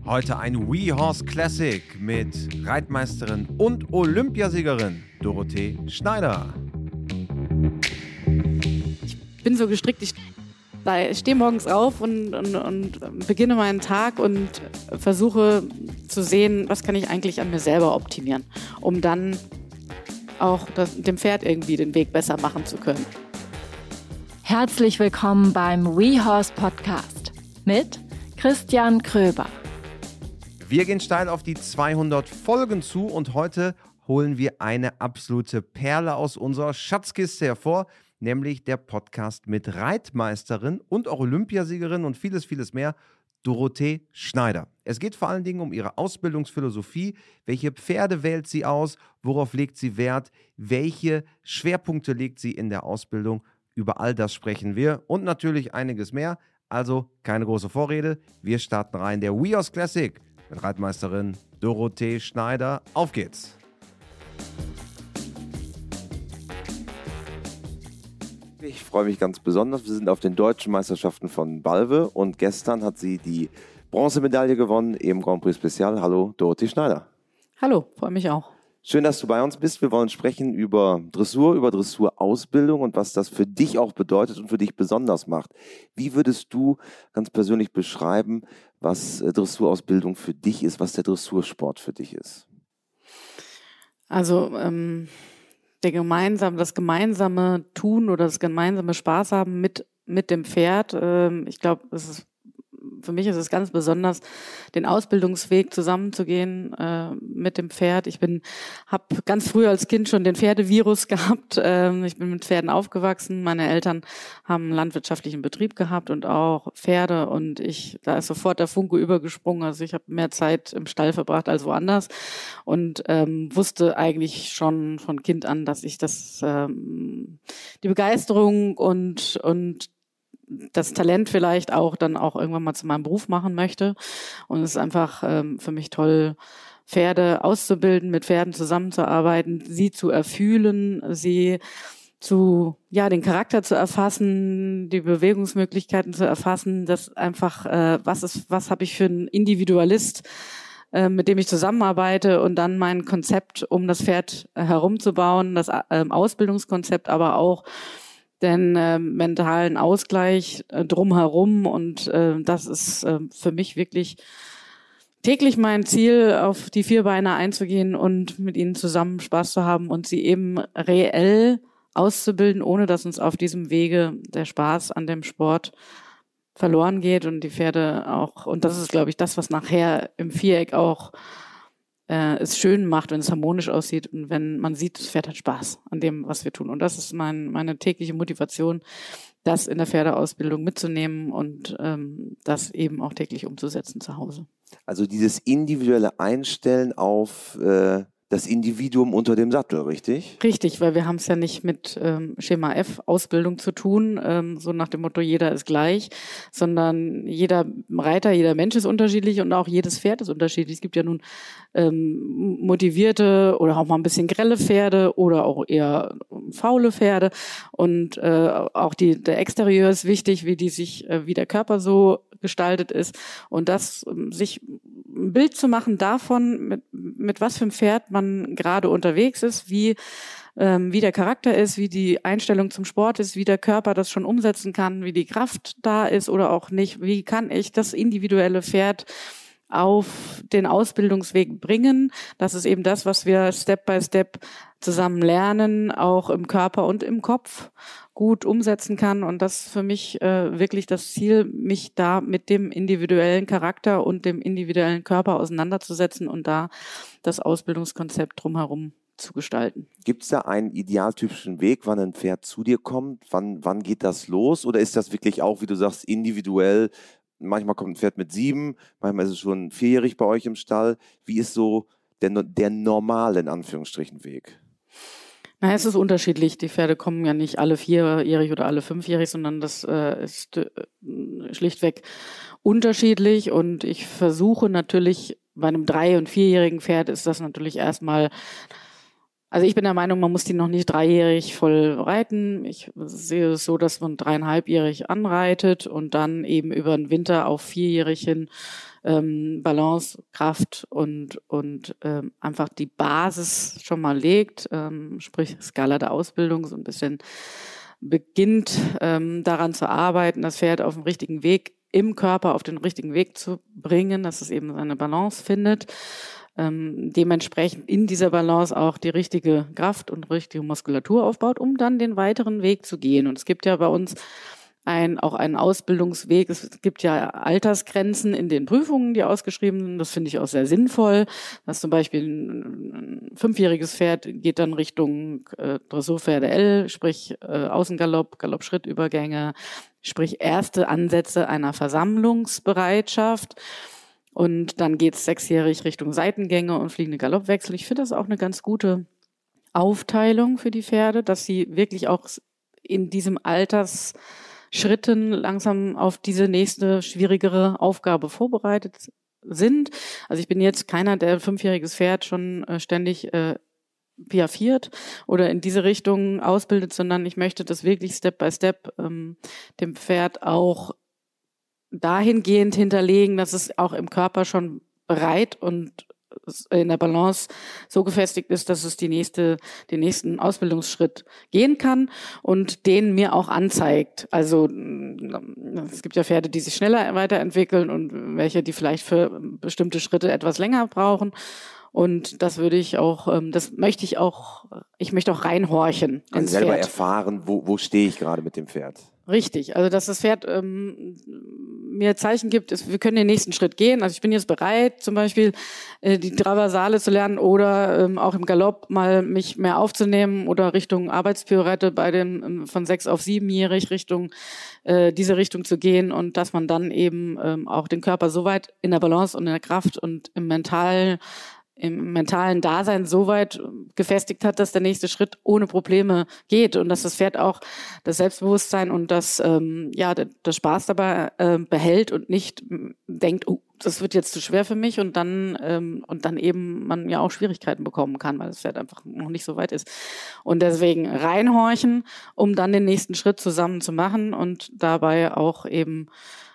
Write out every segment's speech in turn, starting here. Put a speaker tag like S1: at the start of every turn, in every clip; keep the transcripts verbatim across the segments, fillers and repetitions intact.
S1: Heute ein WeHorse Classic mit Reitmeisterin und Olympiasiegerin Dorothee Schneider.
S2: Ich bin so gestrickt, ich stehe morgens auf und, und, und beginne meinen Tag und versuche zu sehen, was kann ich eigentlich an mir selber optimieren, um dann auch das, dem Pferd irgendwie den Weg besser machen zu können.
S3: Herzlich willkommen beim WeHorse Podcast mit Christian Kröber.
S1: Wir gehen steil auf die zweihundert Folgen zu und heute holen wir eine absolute Perle aus unserer Schatzkiste hervor, nämlich der Podcast mit Reitmeisterin und auch Olympiasiegerin und vieles, vieles mehr, Dorothee Schneider. Es geht vor allen Dingen um ihre Ausbildungsphilosophie. Welche Pferde wählt sie aus? Worauf legt sie Wert? Welche Schwerpunkte legt sie in der Ausbildung? Über all das sprechen wir und natürlich einiges mehr. Also keine große Vorrede. Wir starten rein. Der WeHorse Classic mit Reitmeisterin Dorothee Schneider. Auf geht's! Ich freue mich ganz besonders. Wir sind auf den Deutschen Meisterschaften von Balve und gestern hat sie die Bronzemedaille gewonnen im Grand Prix Special. Hallo, Dorothee Schneider.
S2: Hallo, freue mich auch.
S1: Schön, dass du bei uns bist. Wir wollen sprechen über Dressur, über Dressurausbildung und was das für dich auch bedeutet und für dich besonders macht. Wie würdest du ganz persönlich beschreiben, was Dressurausbildung für dich ist, was der Dressursport für dich ist?
S2: Also ähm, der gemeinsame, das gemeinsame Tun oder das gemeinsame Spaß haben mit, mit dem Pferd. Ähm, ich glaube, es ist Für mich ist es ganz besonders, den Ausbildungsweg zusammenzugehen äh, mit dem Pferd. Ich bin, habe ganz früh als Kind schon den Pferdevirus gehabt. Ähm, ich bin mit Pferden aufgewachsen. Meine Eltern haben einen landwirtschaftlichen Betrieb gehabt und auch Pferde. Und ich, da ist sofort der Funke übergesprungen. Also ich habe mehr Zeit im Stall verbracht als woanders und ähm, wusste eigentlich schon von Kind an, dass ich das, ähm, die Begeisterung und und das Talent vielleicht auch dann auch irgendwann mal zu meinem Beruf machen möchte. Und es ist einfach ähm, für mich toll, Pferde auszubilden, mit Pferden zusammenzuarbeiten, sie zu erfühlen, sie zu, ja, den Charakter zu erfassen, die Bewegungsmöglichkeiten zu erfassen, das einfach, äh, was ist, was habe ich für einen Individualist, äh, mit dem ich zusammenarbeite und dann mein Konzept um das Pferd äh, herumzubauen, das äh, Ausbildungskonzept, aber auch den äh, mentalen Ausgleich äh, drumherum und äh, das ist äh, für mich wirklich täglich mein Ziel, auf die Vierbeiner einzugehen und mit ihnen zusammen Spaß zu haben und sie eben reell auszubilden, ohne dass uns auf diesem Wege der Spaß an dem Sport verloren geht und die Pferde auch, und das ist, glaube ich, das, was nachher im Viereck auch Äh, es schön macht, wenn es harmonisch aussieht und wenn man sieht, das Pferd hat Spaß an dem, was wir tun. Und das ist mein, meine tägliche Motivation, das in der Pferdeausbildung mitzunehmen und ähm, das eben auch täglich umzusetzen zu Hause.
S1: Also dieses individuelle Einstellen auf äh, das Individuum unter dem Sattel, richtig?
S2: Richtig, weil wir haben es ja nicht mit ähm, Schema F Ausbildung zu tun, ähm, so nach dem Motto, jeder ist gleich, sondern jeder Reiter, jeder Mensch ist unterschiedlich und auch jedes Pferd ist unterschiedlich. Es gibt ja nun ähm, motivierte oder auch mal ein bisschen grelle Pferde oder auch eher faule Pferde und äh, auch die, der Exterieur ist wichtig, wie die sich, äh, wie der Körper so gestaltet ist und das ähm, sich ein Bild zu machen davon, mit, mit was für einem Pferd man gerade unterwegs ist, wie ähm, wie der Charakter ist, wie die Einstellung zum Sport ist, wie der Körper das schon umsetzen kann, wie die Kraft da ist oder auch nicht. Wie kann ich das individuelle Pferd auf den Ausbildungsweg bringen? Das ist eben das, was wir Step by Step zusammen lernen, auch im Körper und im Kopf gut umsetzen kann. Und das ist für mich äh, wirklich das Ziel, mich da mit dem individuellen Charakter und dem individuellen Körper auseinanderzusetzen und da das Ausbildungskonzept drumherum zu gestalten.
S1: Gibt es da einen idealtypischen Weg, wann ein Pferd zu dir kommt? Wann, wann geht das los? Oder ist das wirklich auch, wie du sagst, individuell? Manchmal kommt ein Pferd mit sieben, manchmal ist es schon vierjährig bei euch im Stall. Wie ist so der, der normale, in Anführungsstrichen, Weg?
S2: Na, es ist unterschiedlich. Die Pferde kommen ja nicht alle vierjährig oder alle fünfjährig, sondern das äh, ist äh, schlichtweg unterschiedlich. Und ich versuche natürlich, bei einem drei- und vierjährigen Pferd ist das natürlich erstmal Also ich bin der Meinung, man muss die noch nicht dreijährig voll reiten. Ich sehe es so, dass man dreieinhalbjährig anreitet und dann eben über den Winter auf vierjährig hin ähm, Balance, Kraft und und ähm, einfach die Basis schon mal legt, ähm, sprich Skala der Ausbildung, so ein bisschen beginnt ähm, daran zu arbeiten, das Pferd auf dem richtigen Weg, im Körper auf den richtigen Weg zu bringen, dass es eben seine Balance findet. Ähm, dementsprechend in dieser Balance auch die richtige Kraft und richtige Muskulatur aufbaut, um dann den weiteren Weg zu gehen. Und es gibt ja bei uns ein, auch einen Ausbildungsweg. Es gibt ja Altersgrenzen in den Prüfungen, die ausgeschrieben sind. Das finde ich auch sehr sinnvoll. Dass zum Beispiel ein, ein fünfjähriges Pferd geht dann Richtung äh, Dressurpferde L, sprich äh, Außengalopp, Galopp-Schrittübergänge, sprich erste Ansätze einer Versammlungsbereitschaft. Und dann geht's sechsjährig Richtung Seitengänge und fliegende Galoppwechsel. Ich finde das auch eine ganz gute Aufteilung für die Pferde, dass sie wirklich auch in diesem Altersschritten langsam auf diese nächste schwierigere Aufgabe vorbereitet sind. Also ich bin jetzt keiner, der ein fünfjähriges Pferd schon äh, ständig äh, piaffiert oder in diese Richtung ausbildet, sondern ich möchte das wirklich Step by Step ähm, dem Pferd auch dahingehend hinterlegen, dass es auch im Körper schon bereit und in der Balance so gefestigt ist, dass es die nächste, den nächsten Ausbildungsschritt gehen kann und den mir auch anzeigt. Also es gibt ja Pferde, die sich schneller weiterentwickeln und welche, die vielleicht für bestimmte Schritte etwas länger brauchen. Und das würde ich auch, das möchte ich auch, ich möchte auch reinhorchen.
S1: Also selber Pferd. Erfahren, wo, wo stehe ich gerade mit dem Pferd.
S2: Richtig, also dass das Pferd ähm, mir Zeichen gibt, ist, wir können den nächsten Schritt gehen. Also ich bin jetzt bereit, zum Beispiel äh, die Traversale zu lernen oder ähm, auch im Galopp mal mich mehr aufzunehmen oder Richtung Arbeitspiorette bei dem ähm, von sechs auf siebenjährig Richtung äh, diese Richtung zu gehen und dass man dann eben ähm, auch den Körper so weit in der Balance und in der Kraft und im mentalen im mentalen Dasein so weit gefestigt hat, dass der nächste Schritt ohne Probleme geht und dass das Pferd auch das Selbstbewusstsein und das ähm, ja das Spaß dabei äh, behält und nicht denkt, oh, das wird jetzt zu schwer für mich und dann ähm, und dann eben man ja auch Schwierigkeiten bekommen kann, weil das Pferd einfach noch nicht so weit ist. Und deswegen reinhorchen, um dann den nächsten Schritt zusammen zu machen und dabei auch eben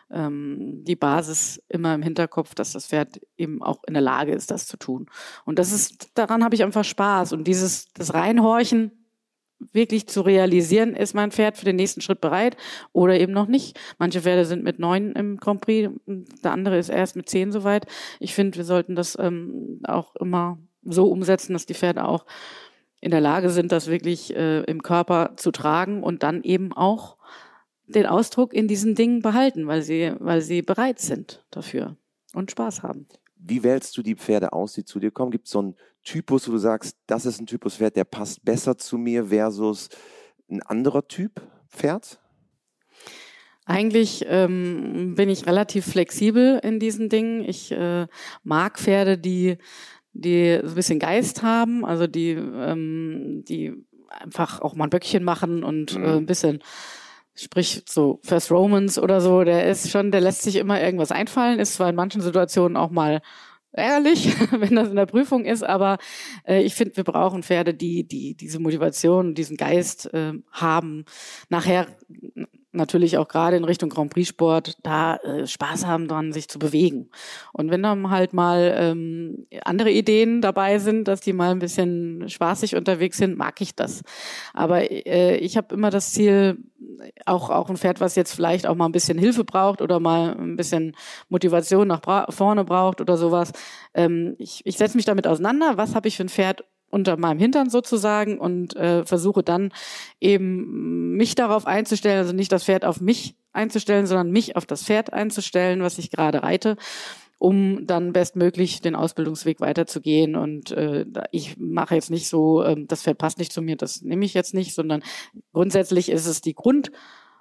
S2: die Basis immer im Hinterkopf, dass das Pferd eben auch in der Lage ist, das zu tun. Und das ist, daran habe ich einfach Spaß. Und dieses, das Reinhorchen wirklich zu realisieren, ist mein Pferd für den nächsten Schritt bereit oder eben noch nicht. Manche Pferde sind mit neun im Grand Prix, der andere ist erst mit zehn soweit. Ich finde, wir sollten das ähm, auch immer so umsetzen, dass die Pferde auch in der Lage sind, das wirklich äh, im Körper zu tragen und dann eben auch den Ausdruck in diesen Dingen behalten, weil sie, weil sie bereit sind dafür und Spaß haben.
S1: Wie wählst du die Pferde aus, die zu dir kommen? Gibt es so einen Typus, wo du sagst, das ist ein Typus Pferd, der passt besser zu mir versus ein anderer Typ Pferd?
S2: Eigentlich ähm, bin ich relativ flexibel in diesen Dingen. Ich äh, mag Pferde, die, die so ein bisschen Geist haben, also die, ähm, die einfach auch mal ein Böckchen machen und mhm. äh, ein bisschen sprich so First Romans oder so, der ist schon, der lässt sich immer irgendwas einfallen, ist zwar in manchen Situationen auch mal ärgerlich, wenn das in der Prüfung ist, aber äh, ich finde, wir brauchen Pferde, die die diese Motivation, diesen Geist äh, haben, nachher natürlich auch gerade in Richtung Grand Prix Sport da äh, Spaß haben dran, sich zu bewegen. Und wenn dann halt mal ähm, andere Ideen dabei sind, dass die mal ein bisschen spaßig unterwegs sind, mag ich das. Aber äh, ich habe immer das Ziel, auch auch ein Pferd, was jetzt vielleicht auch mal ein bisschen Hilfe braucht oder mal ein bisschen Motivation nach bra- vorne braucht oder sowas. Ähm, ich ich setze mich damit auseinander, was habe ich für ein Pferd unter meinem Hintern sozusagen und äh, versuche dann eben mich darauf einzustellen, also nicht das Pferd auf mich einzustellen, sondern mich auf das Pferd einzustellen, was ich gerade reite, um dann bestmöglich den Ausbildungsweg weiterzugehen. Und äh, ich mache jetzt nicht so, äh, das Pferd passt nicht zu mir, das nehme ich jetzt nicht, sondern grundsätzlich ist es die Grund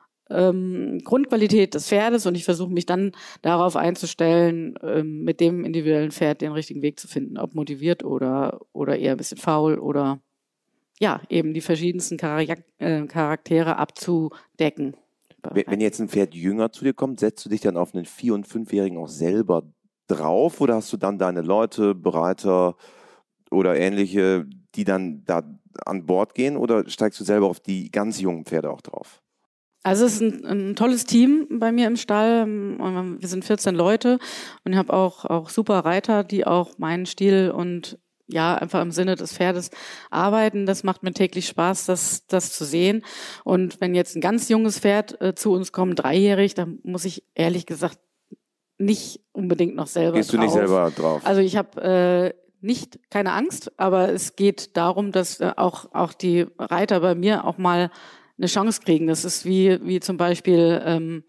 S2: Ähm, Grundqualität des Pferdes und ich versuche mich dann darauf einzustellen, ähm, mit dem individuellen Pferd den richtigen Weg zu finden, ob motiviert oder oder eher ein bisschen faul oder ja, eben die verschiedensten Charak- äh, Charaktere abzudecken.
S1: Wenn, wenn jetzt ein Pferd jünger zu dir kommt, setzt du dich dann auf einen Vier- und Fünfjährigen auch selber drauf oder hast du dann deine Leute, Bereiter, oder ähnliche, die dann da an Bord gehen, oder steigst du selber auf die ganz jungen Pferde auch drauf?
S2: Also es ist ein, ein tolles Team bei mir im Stall. Wir sind vierzehn Leute und ich habe auch, auch super Reiter, die auch meinen Stil und ja, einfach im Sinne des Pferdes arbeiten. Das macht mir täglich Spaß, das, das zu sehen. Und wenn jetzt ein ganz junges Pferd äh, zu uns kommt, dreijährig, dann muss ich ehrlich gesagt nicht unbedingt noch selber
S1: Gehst
S2: drauf.
S1: du nicht selber drauf?
S2: Also ich habe äh, nicht keine Angst, aber es geht darum, dass äh, auch auch die Reiter bei mir auch mal eine Chance kriegen. Das ist wie wie zum Beispiel ähm,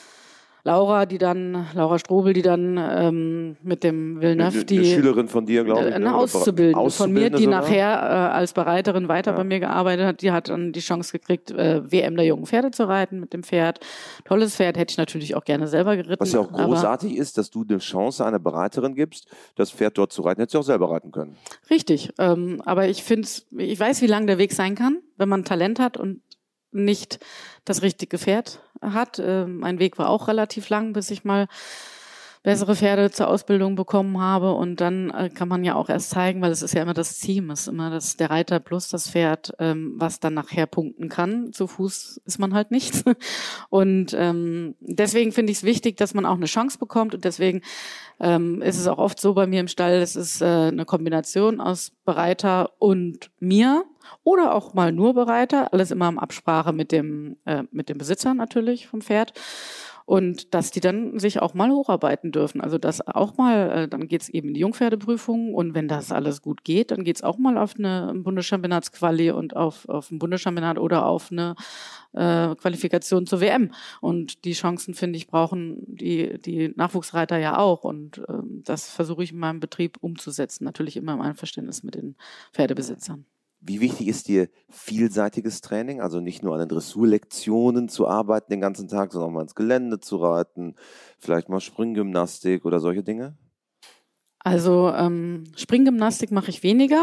S2: Laura, die dann, Laura Strobel, die dann ähm, mit dem Villeneuve, die
S1: eine Schülerin von dir, glaube ich.
S2: Eine
S1: ne?
S2: Auszubildende von mir, die
S1: sogar?
S2: nachher äh, als Bereiterin weiter
S1: Ja.
S2: bei mir gearbeitet hat, die hat dann die Chance gekriegt, äh, W M der jungen Pferde zu reiten mit dem Pferd. Tolles Pferd, hätte ich natürlich auch gerne selber geritten.
S1: Was ja auch
S2: aber
S1: großartig ist, dass du eine Chance einer Bereiterin gibst, das Pferd dort zu reiten. Hättest du auch selber reiten können.
S2: Richtig, ähm, aber ich finde, ich weiß, wie lang der Weg sein kann, wenn man Talent hat und nicht das richtige Pferd hat. Äh, mein Weg war auch relativ lang, bis ich mal bessere Pferde zur Ausbildung bekommen habe. Und dann äh, kann man ja auch erst zeigen, weil es ist ja immer das Team, es ist immer das, der Reiter plus das Pferd, ähm, was dann nachher punkten kann. Zu Fuß ist man halt nicht. Und ähm, deswegen finde ich es wichtig, dass man auch eine Chance bekommt. Und deswegen ähm, ist es auch oft so bei mir im Stall, es ist äh, eine Kombination aus Bereiter und mir. Oder auch mal nur Bereiter, alles immer in Absprache mit dem äh, mit dem Besitzer natürlich vom Pferd. Und dass die dann sich auch mal hocharbeiten dürfen. Also das auch mal, äh, dann geht's eben in die Jungpferdeprüfung. Und wenn das alles gut geht, dann geht's auch mal auf eine Bundeschampionatsquali und auf, auf ein Bundeschampionat oder auf eine äh, Qualifikation zur W M. Und die Chancen, finde ich, brauchen die, die Nachwuchsreiter ja auch. Und äh, das versuche ich in meinem Betrieb umzusetzen. Natürlich immer im Einverständnis mit den Pferdebesitzern.
S1: Wie wichtig ist dir vielseitiges Training? Also nicht nur an den Dressurlektionen zu arbeiten den ganzen Tag, sondern auch mal ins Gelände zu reiten, vielleicht mal Springgymnastik oder solche Dinge?
S2: Also ähm, Springgymnastik mache ich weniger,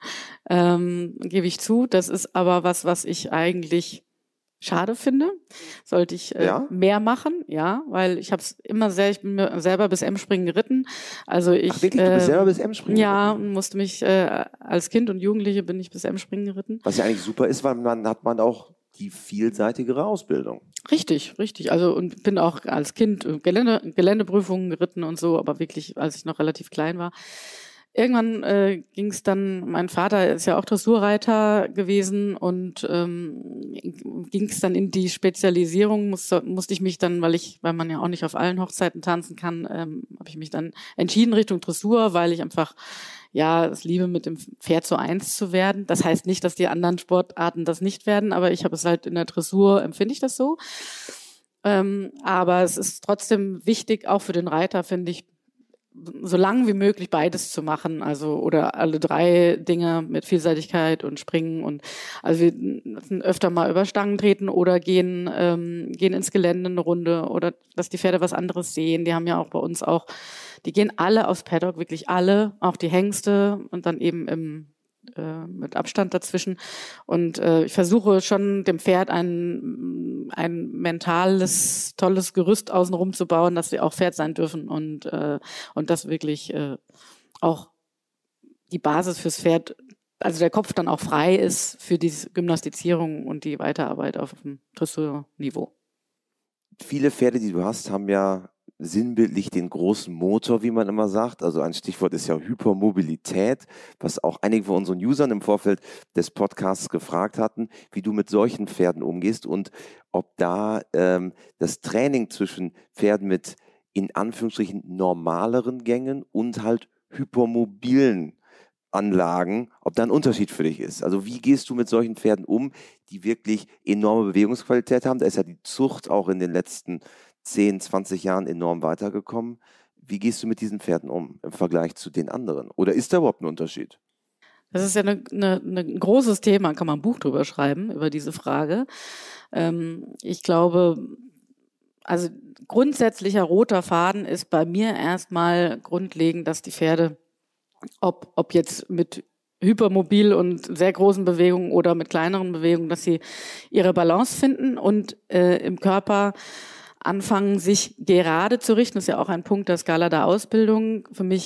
S2: ähm, gebe ich zu. Das ist aber was, was ich eigentlich schade finde. Sollte ich äh,
S1: Ja?
S2: mehr machen, ja, weil ich habe es immer sehr, ich bin mir selber bis M-Springen geritten. Also ich
S1: Ach wirklich, du bist
S2: äh,
S1: selber bis M-Springen
S2: ja,
S1: geritten?
S2: musste mich äh, als Kind und Jugendliche bin ich bis M-Springen geritten.
S1: Was ja eigentlich super ist, weil dann hat man auch die vielseitigere Ausbildung.
S2: Richtig, richtig. Also und bin auch als Kind äh, Gelände, Geländeprüfungen geritten und so, aber wirklich, als ich noch relativ klein war. Irgendwann äh, ging es dann, mein Vater ist ja auch Dressurreiter gewesen und ähm, ging es dann in die Spezialisierung, muss, musste ich mich dann, weil ich, weil man ja auch nicht auf allen Hochzeiten tanzen kann, ähm, habe ich mich dann entschieden Richtung Dressur, weil ich einfach ja es liebe, mit dem Pferd so eins zu werden. Das heißt nicht, dass die anderen Sportarten das nicht werden, aber ich habe es halt in der Dressur, empfinde ich das so. Ähm, aber es ist trotzdem wichtig, auch für den Reiter, finde ich, so lang wie möglich beides zu machen, also oder alle drei Dinge mit Vielseitigkeit und Springen und also wir müssen öfter mal über Stangen treten oder gehen ähm, gehen ins Gelände eine Runde oder dass die Pferde was anderes sehen. Die haben ja auch bei uns auch, die gehen alle aufs Paddock, wirklich alle, auch die Hengste und dann eben im äh, mit Abstand dazwischen. Und äh, ich versuche schon dem Pferd ein, ein mentales, tolles Gerüst außenrum zu bauen, dass sie auch Pferd sein dürfen und, äh, und das wirklich äh, auch die Basis fürs Pferd, also der Kopf dann auch frei ist für die Gymnastizierung und die Weiterarbeit auf dem Dressurniveau.
S1: Viele Pferde, die du hast, haben ja sinnbildlich den großen Motor, wie man immer sagt. Also ein Stichwort ist ja Hypermobilität, was auch einige von unseren Usern im Vorfeld des Podcasts gefragt hatten, wie du mit solchen Pferden umgehst und ob da ähm, das Training zwischen Pferden mit in Anführungsstrichen normaleren Gängen und halt hypermobilen Anlagen, ob da ein Unterschied für dich ist. Also wie gehst du mit solchen Pferden um, die wirklich enorme Bewegungsqualität haben? Da ist ja die Zucht auch in den letzten zehn, zwanzig Jahren enorm weitergekommen. Wie gehst du mit diesen Pferden um im Vergleich zu den anderen? Oder ist da überhaupt ein Unterschied?
S2: Das ist ja eine, eine, ein großes Thema, kann man ein Buch drüber schreiben, über diese Frage. Ähm, ich glaube, also grundsätzlicher roter Faden ist bei mir erstmal grundlegend, dass die Pferde, ob, ob jetzt mit hypermobil und sehr großen Bewegungen oder mit kleineren Bewegungen, dass sie ihre Balance finden und äh, im Körper anfangen, sich gerade zu richten. Das ist ja auch ein Punkt der Skala der Ausbildung. Für mich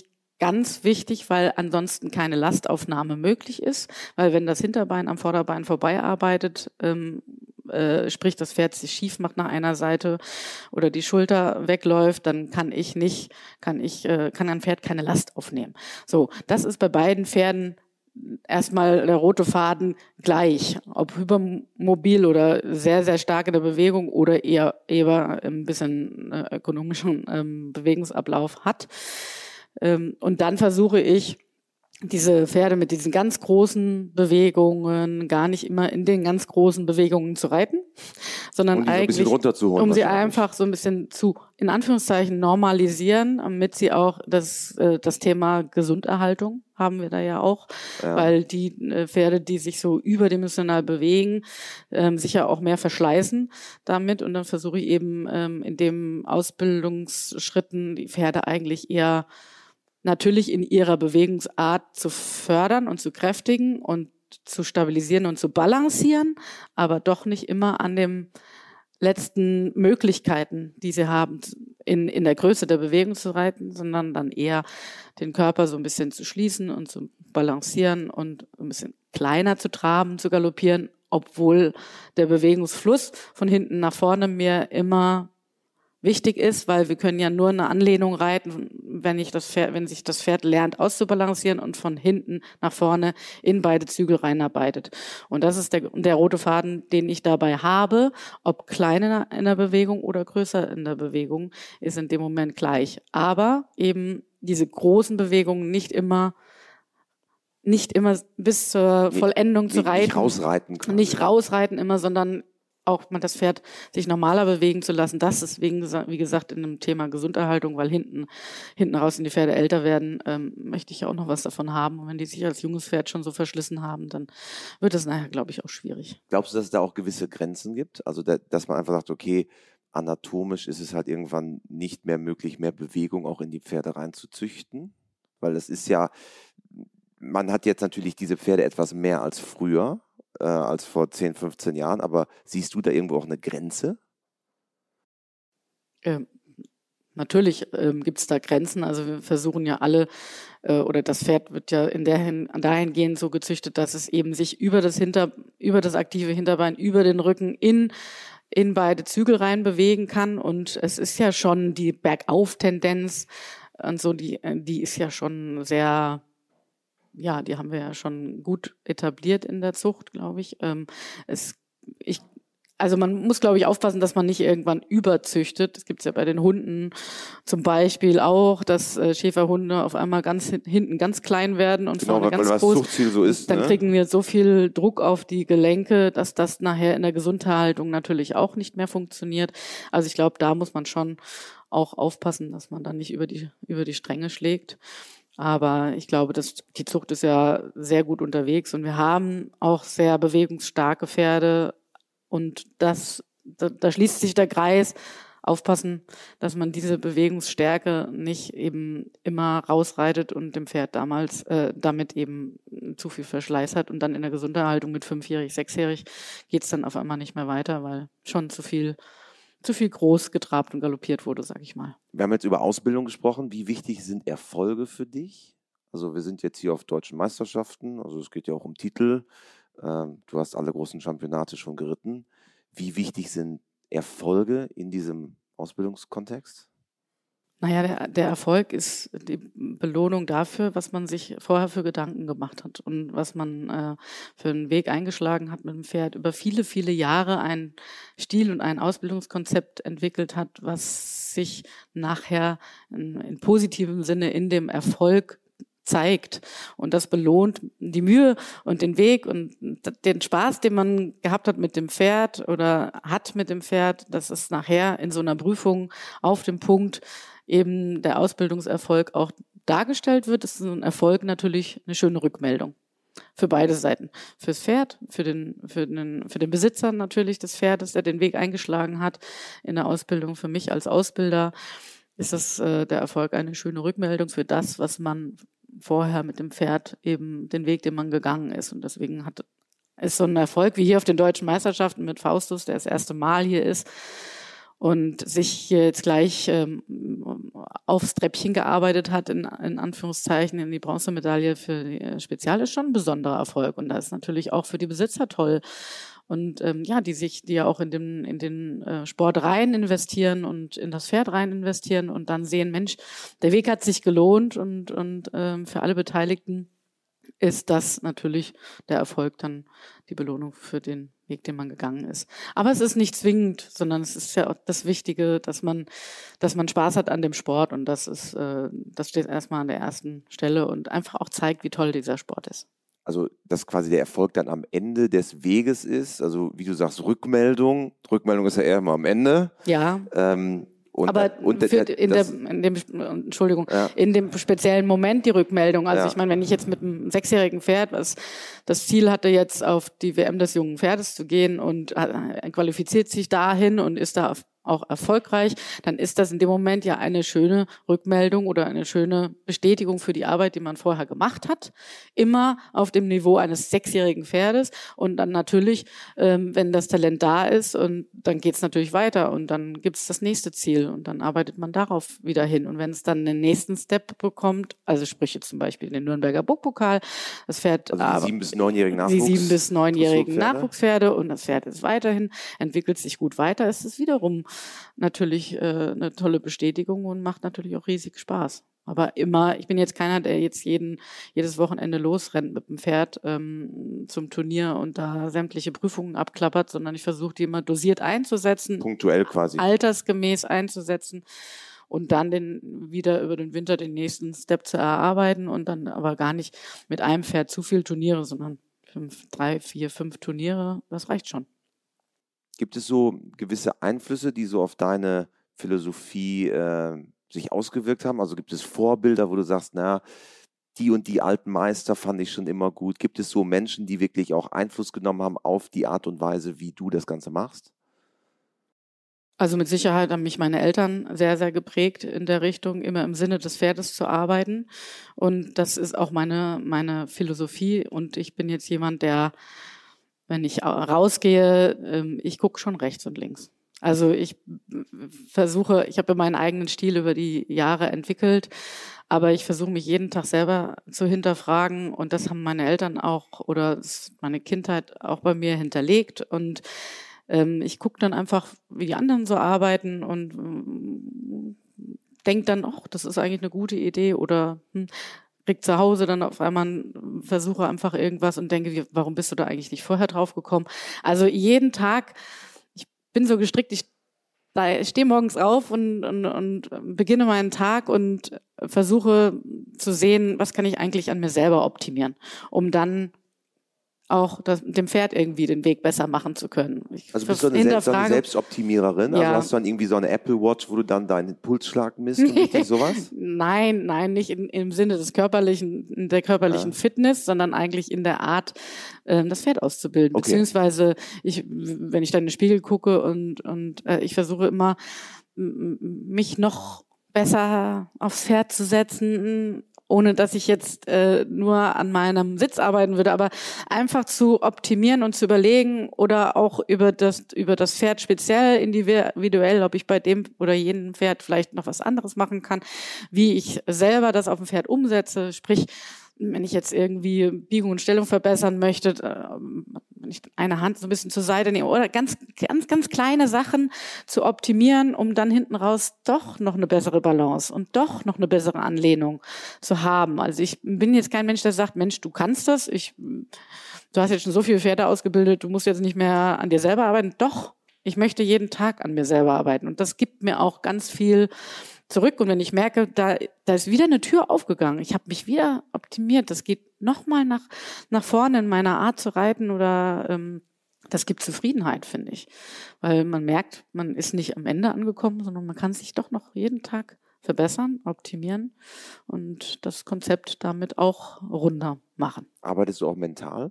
S2: ganz wichtig, weil ansonsten keine Lastaufnahme möglich ist, weil wenn das Hinterbein am Vorderbein vorbeiarbeitet, ähm, äh, sprich das Pferd sich schief macht nach einer Seite oder die Schulter wegläuft, dann kann ich nicht, kann ich, äh, kann ein Pferd keine Last aufnehmen. So, das ist bei beiden Pferden erstmal der rote Faden gleich, ob hypermobil oder sehr, sehr stark in der Bewegung oder eher, eher ein bisschen äh, ökonomischen ähm, Bewegungsablauf hat. Ähm, und dann versuche ich, diese Pferde mit diesen ganz großen Bewegungen gar nicht immer in den ganz großen Bewegungen zu reiten, sondern
S4: um die so
S2: eigentlich,
S4: ein bisschen runterzuholen,
S2: um sie einfach so ein bisschen zu, in Anführungszeichen, normalisieren, damit sie auch das, äh, das Thema Gesunderhaltung haben wir da ja auch, ja. Weil die äh, Pferde, die sich so überdimensional bewegen, ähm, sich ja auch mehr verschleißen damit und dann versuche ich eben ähm, in den Ausbildungsschritten die Pferde eigentlich eher natürlich in ihrer Bewegungsart zu fördern und zu kräftigen und zu stabilisieren und zu balancieren, aber doch nicht immer an den letzten Möglichkeiten, die sie haben, in, in der Größe der Bewegung zu reiten, sondern dann eher den Körper so ein bisschen zu schließen und zu balancieren und ein bisschen kleiner zu traben, zu galoppieren, obwohl der Bewegungsfluss von hinten nach vorne mir immer wichtig ist, weil wir können ja nur eine Anlehnung reiten, wenn ich das Pferd, wenn sich das Pferd lernt auszubalancieren und von hinten nach vorne in beide Zügel reinarbeitet. Und das ist der, der rote Faden, den ich dabei habe, ob kleiner in der Bewegung oder größer in der Bewegung, ist in dem Moment gleich. Aber eben diese großen Bewegungen nicht immer nicht immer bis zur nicht, Vollendung zu reiten.
S4: Nicht rausreiten. Quasi.
S2: Nicht rausreiten immer, sondern auch mal das Pferd sich normaler bewegen zu lassen. Das ist, wegen, wie gesagt, in einem Thema Gesunderhaltung, weil hinten hinten raus, wenn die Pferde älter werden, ähm, möchte ich ja auch noch was davon haben. Und wenn die sich als junges Pferd schon so verschlissen haben, dann wird das nachher, glaube ich, auch schwierig.
S4: Glaubst du, dass es da auch gewisse Grenzen gibt? Also, da, dass man einfach sagt, okay, anatomisch ist es halt irgendwann nicht mehr möglich, mehr Bewegung auch in die Pferde reinzuzüchten? Weil das ist ja, man hat jetzt natürlich diese Pferde etwas mehr als früher, äh, als vor zehn, fünfzehn Jahren, aber siehst du da irgendwo auch eine Grenze?
S2: Ähm, natürlich ähm, gibt es da Grenzen, also wir versuchen ja alle, äh, oder das Pferd wird ja in der hin, dahingehend so gezüchtet, dass es eben sich über das Hinter, über das aktive Hinterbein, über den Rücken in in beide Zügel rein bewegen kann und es ist ja schon die Bergauf-Tendenz und so, die, die ist ja schon sehr, ja, die haben wir ja schon gut etabliert in der Zucht, glaube ich. Ähm, es, ich. Also man muss, glaube ich, aufpassen, dass man nicht irgendwann überzüchtet. Das gibt es ja bei den Hunden zum Beispiel auch, dass äh, Schäferhunde auf einmal ganz hinten ganz klein werden und
S4: genau,
S2: vorne
S4: weil,
S2: ganz
S4: weil
S2: groß.
S4: Das Zuchtziel so ist,
S2: dann
S4: ne?
S2: kriegen wir so viel Druck auf die Gelenke, dass das nachher in der Gesunderhaltung natürlich auch nicht mehr funktioniert. Also ich glaube, da muss man schon auch aufpassen, dass man dann nicht über die über die Stränge schlägt. Aber ich glaube, dass die Zucht ist ja sehr gut unterwegs und wir haben auch sehr bewegungsstarke Pferde und das, da, da schließt sich der Kreis. Aufpassen, dass man diese Bewegungsstärke nicht eben immer rausreitet und dem Pferd damals äh, damit eben zu viel Verschleiß hat und dann in der Gesunderhaltung mit fünfjährig, sechsjährig geht es dann auf einmal nicht mehr weiter, weil schon zu viel zu viel groß getrabt und galoppiert wurde, sag ich mal.
S4: Wir haben jetzt über Ausbildung gesprochen. Wie wichtig sind Erfolge für dich? Also wir sind jetzt hier auf deutschen Meisterschaften, also es geht ja auch um Titel. Ähm, du hast alle großen Championate schon geritten. Wie wichtig sind Erfolge in diesem Ausbildungskontext?
S2: Naja, der, der Erfolg ist die Belohnung dafür, was man sich vorher für Gedanken gemacht hat und was man äh, für einen Weg eingeschlagen hat mit dem Pferd. Über viele, viele Jahre ein Stil und ein Ausbildungskonzept entwickelt hat, was sich nachher in, in positivem Sinne in dem Erfolg zeigt. Und das belohnt die Mühe und den Weg und den Spaß, den man gehabt hat mit dem Pferd oder hat mit dem Pferd, dass es nachher in so einer Prüfung auf dem Punkt eben der Ausbildungserfolg auch dargestellt wird. Das ist ein Erfolg natürlich eine schöne Rückmeldung für beide Seiten. Fürs Pferd, für den, für den, für den Besitzer natürlich des Pferdes, der den Weg eingeschlagen hat in der Ausbildung. Für mich als Ausbilder ist das äh, der Erfolg eine schöne Rückmeldung für das, was man vorher mit dem Pferd eben den Weg, den man gegangen ist. Und deswegen hat ist so ein Erfolg wie hier auf den deutschen Meisterschaften mit Faustus, der das erste Mal hier ist und sich jetzt gleich ähm, aufs Treppchen gearbeitet hat, in, in Anführungszeichen, in die Bronzemedaille für die Spezial, ist schon ein besonderer Erfolg. Und das ist natürlich auch für die Besitzer toll. Und ähm, ja, die sich, die ja auch in den, in den äh, Sport rein investieren und in das Pferd rein investieren und dann sehen, Mensch, der Weg hat sich gelohnt und, und ähm, für alle Beteiligten ist das natürlich der Erfolg dann die Belohnung für den Weg, den man gegangen ist. Aber es ist nicht zwingend, sondern es ist ja auch das Wichtige, dass man, dass man Spaß hat an dem Sport und das ist, äh, das steht erstmal an der ersten Stelle und einfach auch zeigt, wie toll dieser Sport ist.
S4: Also, dass quasi der Erfolg dann am Ende des Weges ist, also wie du sagst, Rückmeldung. Rückmeldung ist ja eher immer am Ende.
S2: Ja.
S4: Ähm, Und,
S2: aber
S4: und
S2: für,
S4: der,
S2: in,
S4: das,
S2: der, in dem, Entschuldigung,
S4: ja.
S2: in dem speziellen Moment die Rückmeldung. Also
S4: ja.
S2: ich meine, wenn ich jetzt mit einem sechsjährigen Pferd, was das Ziel hatte, jetzt auf die W M des jungen Pferdes zu gehen und äh, qualifiziert sich dahin und ist da auf, auch erfolgreich, dann ist das in dem Moment ja eine schöne Rückmeldung oder eine schöne Bestätigung für die Arbeit, die man vorher gemacht hat. Immer auf dem Niveau eines sechsjährigen Pferdes und dann natürlich, ähm, wenn das Talent da ist, und dann geht's natürlich weiter und dann gibt's das nächste Ziel und dann arbeitet man darauf wieder hin. Und wenn es dann den nächsten Step bekommt, also sprich jetzt zum Beispiel den Nürnberger Burgpokal, das Pferd
S4: also die
S2: aber,
S4: sieben bis neunjährigen Nachwuchs,
S2: die sieben bis neunjährigen
S4: Dressurpferde.
S2: Nachwuchspferde und das Pferd ist weiterhin, entwickelt sich gut weiter, ist es wiederum natürlich äh, eine tolle Bestätigung und macht natürlich auch riesig Spaß. Aber immer, ich bin jetzt keiner, der jetzt jeden jedes Wochenende losrennt mit dem Pferd ähm, zum Turnier und da sämtliche Prüfungen abklappert, sondern ich versuche die immer dosiert einzusetzen,
S4: Punktuell quasi.
S2: altersgemäß einzusetzen und dann den wieder über den Winter den nächsten Step zu erarbeiten und dann aber gar nicht mit einem Pferd zu viel Turniere, sondern fünf, drei, vier, fünf Turniere, das reicht schon.
S4: Gibt es so gewisse Einflüsse, die so auf deine Philosophie äh, sich ausgewirkt haben? Also gibt es Vorbilder, wo du sagst, na, die und die alten Meister fand ich schon immer gut. Gibt es so Menschen, die wirklich auch Einfluss genommen haben auf die Art und Weise, wie du das Ganze machst?
S2: Also mit Sicherheit haben mich meine Eltern sehr, sehr geprägt in der Richtung, immer im Sinne des Pferdes zu arbeiten. Und das ist auch meine, meine Philosophie. Und ich bin jetzt jemand, der, wenn ich rausgehe, ich gucke schon rechts und links. Also ich versuche, ich habe meinen eigenen Stil über die Jahre entwickelt, aber ich versuche mich jeden Tag selber zu hinterfragen und das haben meine Eltern auch oder meine Kindheit auch bei mir hinterlegt und ähm, ich gucke dann einfach, wie die anderen so arbeiten und ähm, denke dann, ach, das ist eigentlich eine gute Idee oder hm, krieg zu Hause dann auf einmal, versuche einfach irgendwas und denke, wie, warum bist du da eigentlich nicht vorher drauf gekommen? Also jeden Tag, ich bin so gestrickt, ich, ich stehe morgens auf und, und, und beginne meinen Tag und versuche zu sehen, was kann ich eigentlich an mir selber optimieren, um dann auch das, dem Pferd irgendwie den Weg besser machen zu können. Ich
S4: also bist du eine, Selbst, so eine Selbstoptimiererin?
S2: Ja.
S4: Also hast du dann irgendwie so eine Apple Watch, wo du dann deinen Pulsschlag misst und richtig sowas?
S2: Nein, nein, nicht in, im Sinne des körperlichen, der körperlichen ja. Fitness, sondern eigentlich in der Art, ähm, das Pferd auszubilden. Okay. Beziehungsweise ich, wenn ich dann in den Spiegel gucke und, und äh, ich versuche immer, mich noch besser aufs Pferd zu setzen, ohne dass ich jetzt äh, nur an meinem Sitz arbeiten würde, aber einfach zu optimieren und zu überlegen oder auch über das über das Pferd speziell individuell, ob ich bei dem oder jenem Pferd vielleicht noch was anderes machen kann, wie ich selber das auf dem Pferd umsetze, sprich, wenn ich jetzt irgendwie Biegung und Stellung verbessern möchte, äh, wenn ich eine Hand so ein bisschen zur Seite nehme oder ganz, ganz, ganz kleine Sachen zu optimieren, um dann hinten raus doch noch eine bessere Balance und doch noch eine bessere Anlehnung zu haben. Also ich bin jetzt kein Mensch, der sagt, Mensch, du kannst das, ich, du hast jetzt schon so viele Pferde ausgebildet, du musst jetzt nicht mehr an dir selber arbeiten. Doch, ich möchte jeden Tag an mir selber arbeiten und das gibt mir auch ganz viel zurück. Und wenn ich merke, da, da ist wieder eine Tür aufgegangen, ich habe mich wieder optimiert, das geht nochmal nach, nach vorne in meiner Art zu reiten oder ähm, das gibt Zufriedenheit, finde ich. Weil man merkt, man ist nicht am Ende angekommen, sondern man kann sich doch noch jeden Tag verbessern, optimieren und das Konzept damit auch runder machen.
S4: Arbeitest du auch mental?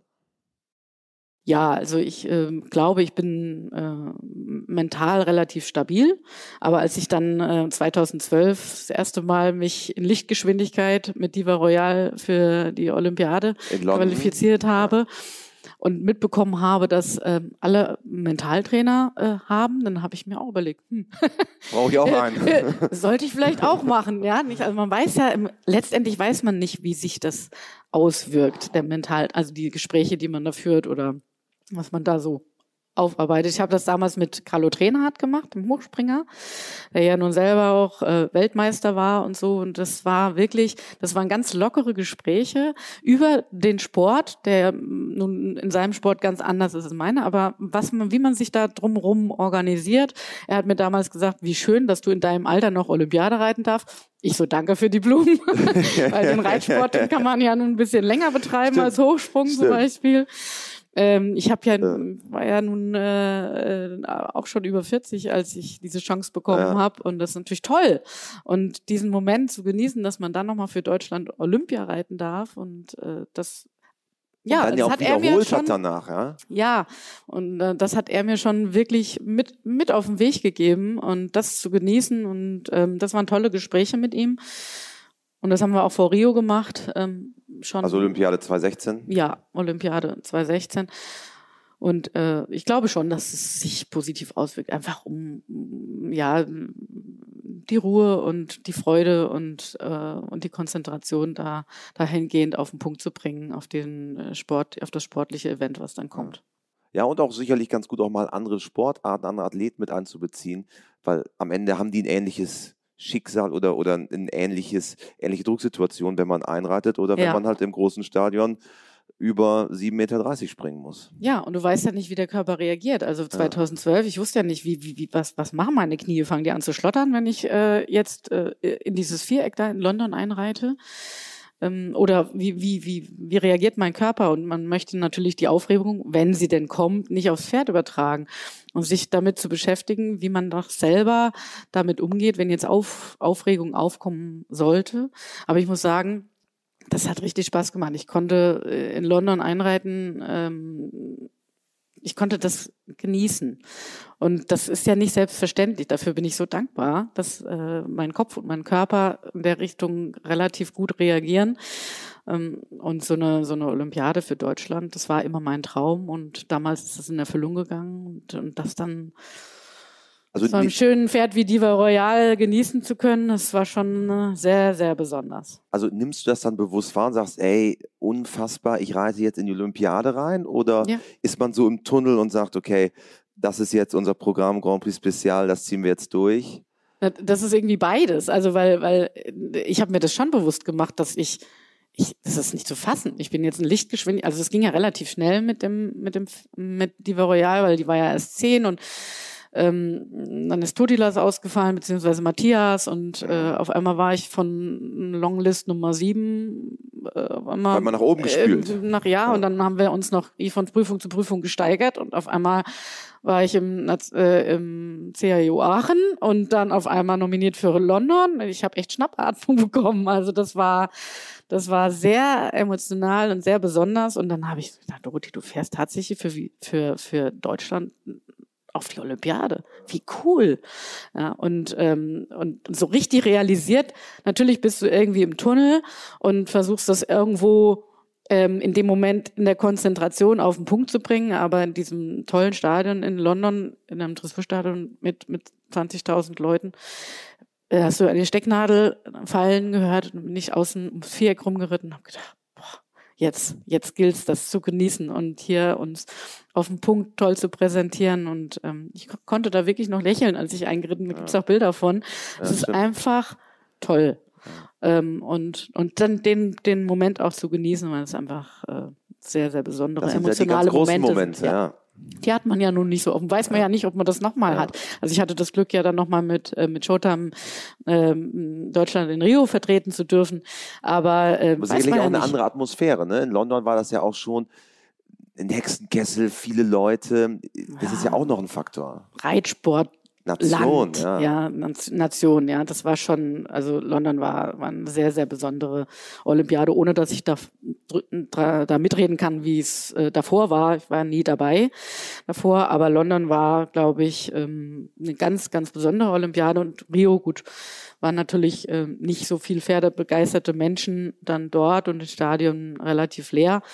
S2: Ja, also ich äh, glaube, ich bin äh, mental relativ stabil, aber als ich dann äh, zweitausendzwölf das erste Mal mich in Lichtgeschwindigkeit mit Diva Royale für die Olympiade qualifiziert habe und mitbekommen habe, dass äh, alle Mentaltrainer äh, haben, dann habe ich mir auch überlegt, hm,
S4: brauche ich auch einen.
S2: sollte ich vielleicht auch machen, ja? Nicht, also man weiß ja, im, letztendlich weiß man nicht, wie sich das auswirkt, der Mental, also die Gespräche, die man da führt oder was man da so aufarbeitet. Ich habe das damals mit Carlo Trenhardt gemacht, dem Hochspringer, der ja nun selber auch äh, Weltmeister war und so. Und das war wirklich, das waren ganz lockere Gespräche über den Sport, der nun in seinem Sport ganz anders ist als meine, aber was man, wie man sich da drumherum organisiert. Er hat mir damals gesagt, wie schön, dass du in deinem Alter noch Olympiade reiten darfst. Ich so, danke für die Blumen, weil den Reitsport, den kann man ja nun ein bisschen länger betreiben Stimmt. als Hochsprung Stimmt. zum Beispiel. Ähm, ich habe ja, ja war ja nun äh, auch schon über vierzig, als ich diese Chance bekommen ja. habe, und das ist natürlich toll. Und diesen Moment zu genießen, dass man dann nochmal für Deutschland Olympia reiten darf, und äh, das ja,
S4: und dann
S2: das
S4: ja auch
S2: hat er mir schon
S4: hat danach, ja.
S2: Ja, und äh, das hat er mir schon wirklich mit mit auf den Weg gegeben, und das zu genießen, und ähm, das waren tolle Gespräche mit ihm. Und das haben wir auch vor Rio gemacht. Ähm, schon.
S4: Also Olympiade zwanzig sechzehn?
S2: Ja, Olympiade zwanzig sechzehn. Und äh, ich glaube schon, dass es sich positiv auswirkt. Einfach um, ja, die Ruhe und die Freude und, äh, und die Konzentration da dahingehend auf den Punkt zu bringen, auf den Sport, auf das sportliche Event, was dann kommt.
S4: Ja, und auch sicherlich ganz gut auch mal andere Sportarten, andere Athleten mit einzubeziehen, weil am Ende haben die ein ähnliches Schicksal oder, oder ein ähnliches, ähnliche Drucksituation, wenn man einreitet oder wenn ja. man halt im großen Stadion über sieben Meter dreißig springen muss.
S2: Ja, und du weißt ja nicht, wie der Körper reagiert. Also zweitausendzwölf, ja. ich wusste ja nicht, wie, wie, wie, was, was machen meine Knie? Fangen die an zu schlottern, wenn ich äh, jetzt äh, in dieses Viereck da in London einreite? Ähm, oder wie, wie, wie, wie reagiert mein Körper? Und man möchte natürlich die Aufregung, wenn sie denn kommt, nicht aufs Pferd übertragen. Und sich damit zu beschäftigen, wie man doch selber damit umgeht, wenn jetzt Auf, Aufregung aufkommen sollte. Aber ich muss sagen, das hat richtig Spaß gemacht. Ich konnte in London einreiten, ähm, ich konnte das genießen. Und das ist ja nicht selbstverständlich. Dafür bin ich so dankbar, dass äh, mein Kopf und mein Körper in der Richtung relativ gut reagieren. Ähm, und so eine, so eine Olympiade für Deutschland, das war immer mein Traum. Und damals ist das in Erfüllung gegangen. Und, und das dann also so einem schönen Pferd wie Diva Royale genießen zu können, das war schon sehr, sehr besonders.
S4: Also nimmst du das dann bewusst wahr und sagst, ey, unfassbar, ich reite jetzt in die Olympiade rein? Oder ja. ist man so im Tunnel und sagt, okay, das ist jetzt unser Programm Grand Prix Special, das ziehen wir jetzt durch?
S2: Das ist irgendwie beides. Also weil, weil ich habe mir das schon bewusst gemacht, dass ich Ich, das ist nicht zu fassen. Ich bin jetzt ein Lichtgeschwindigkeit, also es ging ja relativ schnell mit dem, mit dem, mit Diva Royale, weil die war ja erst zehn und ähm, dann ist Totilas ausgefallen, beziehungsweise Matthias, und äh, auf einmal war ich von Longlist Nummer sieben äh, auf einmal,
S4: weil man nach oben gespült.
S2: Äh, nach, ja, ja, und dann haben wir uns noch von Prüfung zu Prüfung gesteigert, und auf einmal war ich im, äh, im C H I O Aachen und dann auf einmal nominiert für London. Ich habe echt Schnappatmung bekommen. Also das war das war sehr emotional und sehr besonders. Und dann habe ich gedacht, Dorothee, du fährst tatsächlich für für für Deutschland auf die Olympiade. Wie cool. Ja, und, ähm, und so richtig realisiert, natürlich bist du irgendwie im Tunnel und versuchst das irgendwo ähm, in dem Moment in der Konzentration auf den Punkt zu bringen, aber in diesem tollen Stadion in London, in einem Dressurstadion mit, mit zwanzigtausend Leuten, äh, hast du eine Stecknadel fallen gehört und bin ich außen ums Viereck rumgeritten und habe gedacht, Jetzt, jetzt gilt's, das zu genießen und hier uns auf den Punkt toll zu präsentieren. Und ähm, ich k- konnte da wirklich noch lächeln, als ich eingeritten bin. Da gibt's auch Bilder von. Es ja, ist stimmt. einfach toll. Ja. Ähm, und und dann den den Moment auch zu genießen, weil es einfach äh, sehr, sehr besondere, das sind emotionale ja die ganz großen Momente,
S4: Momente
S2: sind. Ja.
S4: Ja.
S2: Die hat man ja nun nicht so offen. Weiß man ja, ja nicht, ob man das nochmal ja. hat. Also ich hatte das Glück, ja dann nochmal mit äh, mit Shotam ähm, Deutschland in Rio vertreten zu dürfen. Aber äh,
S4: Aber
S2: weiß
S4: sicherlich
S2: man
S4: auch
S2: ja
S4: eine
S2: nicht.
S4: andere Atmosphäre. Ne? In London war das ja auch schon ein Hexenkessel, viele Leute. Das ja. ist ja auch noch ein Faktor.
S2: Reitsport.
S4: Nation,
S2: Land,
S4: ja.
S2: ja, Nation, ja, das war schon, also London war, war eine sehr, sehr besondere Olympiade, ohne dass ich da, da mitreden kann, wie es äh, davor war. Ich war nie dabei davor, aber London war, glaube ich, ähm, eine ganz, ganz besondere Olympiade, und Rio, gut, waren natürlich äh, nicht so viel pferdebegeisterte Menschen dann dort und das Stadion relativ leer.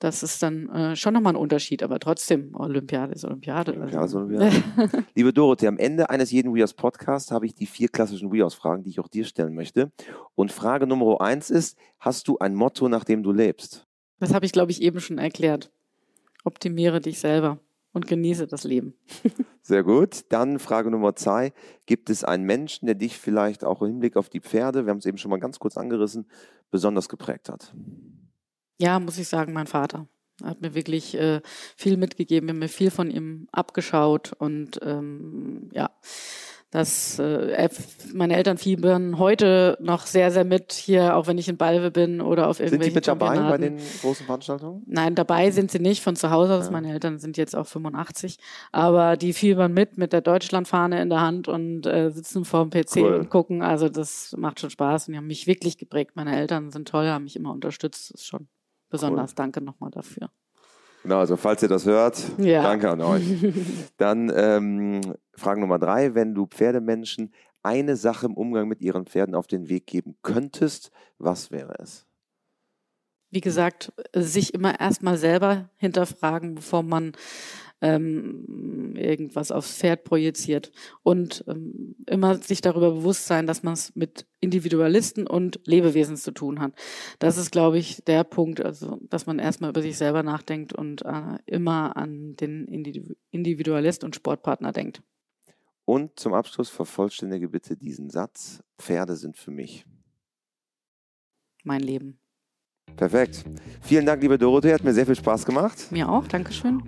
S2: Das ist dann äh, schon nochmal ein Unterschied, aber trotzdem, Olympiade ist Olympiade.
S4: Olympiade ist Olympiade. Liebe Dorothee, am Ende eines jeden WeHorse Podcasts habe ich die vier klassischen WeHorse-Fragen, die ich auch dir stellen möchte. Und Frage Nummer eins ist, hast du ein Motto, nach dem du lebst?
S2: Das habe ich, glaube ich, eben schon erklärt. Optimiere dich selber und genieße das Leben.
S4: Sehr gut. Dann Frage Nummer zwei. Gibt es einen Menschen, der dich vielleicht auch im Hinblick auf die Pferde, wir haben es eben schon mal ganz kurz angerissen, besonders geprägt hat?
S2: Ja, muss ich sagen, mein Vater. Er hat mir wirklich äh, viel mitgegeben, ich habe mir viel von ihm abgeschaut und ähm, ja, das, äh, meine Eltern fiebern heute noch sehr, sehr mit, hier, auch wenn ich in Balve bin oder auf irgendwelchen
S4: Sind die mit dabei bei
S2: Championaten.
S4: den großen Veranstaltungen?
S2: Nein, dabei sind sie nicht von zu Hause aus.
S4: Ja.
S2: Meine Eltern sind jetzt auch fünfundachtzig, aber die fiebern mit, mit der Deutschlandfahne in der Hand und äh, sitzen vor dem P C
S4: Cool.
S2: und gucken. Also das macht schon Spaß und die haben mich wirklich geprägt. Meine Eltern sind toll, haben mich immer unterstützt. Das ist schon besonders.
S4: Cool.
S2: Danke nochmal dafür.
S4: Genau, also falls ihr das hört,
S2: Ja.
S4: danke an euch. Dann ähm, Frage Nummer drei, wenn du Pferdemenschen eine Sache im Umgang mit ihren Pferden auf den Weg geben könntest, was wäre es?
S2: Wie gesagt, sich immer erstmal selber hinterfragen, bevor man ähm, irgendwas aufs Pferd projiziert. Und ähm, immer sich darüber bewusst sein, dass man es mit Individualisten und Lebewesen zu tun hat. Das ist, glaube ich, der Punkt, also dass man erstmal über sich selber nachdenkt und äh, immer an den Individu- Individualist und Sportpartner denkt.
S4: Und zum Abschluss vervollständige bitte diesen Satz, Pferde sind für mich.
S2: Mein Leben.
S4: Perfekt. Vielen Dank, liebe Dorothee, hat mir sehr viel Spaß gemacht.
S2: Mir auch, Dankeschön.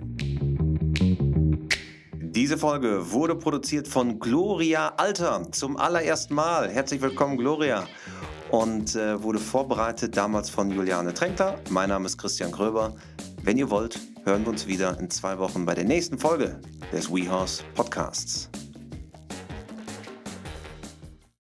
S1: Diese Folge wurde produziert von Gloria Alter zum allerersten Mal. Herzlich willkommen, Gloria. Und äh, wurde vorbereitet damals von Juliane Tränkler. Mein Name ist Christian Kröber. Wenn ihr wollt, hören wir uns wieder in zwei Wochen bei der nächsten Folge des WeHorse Podcasts.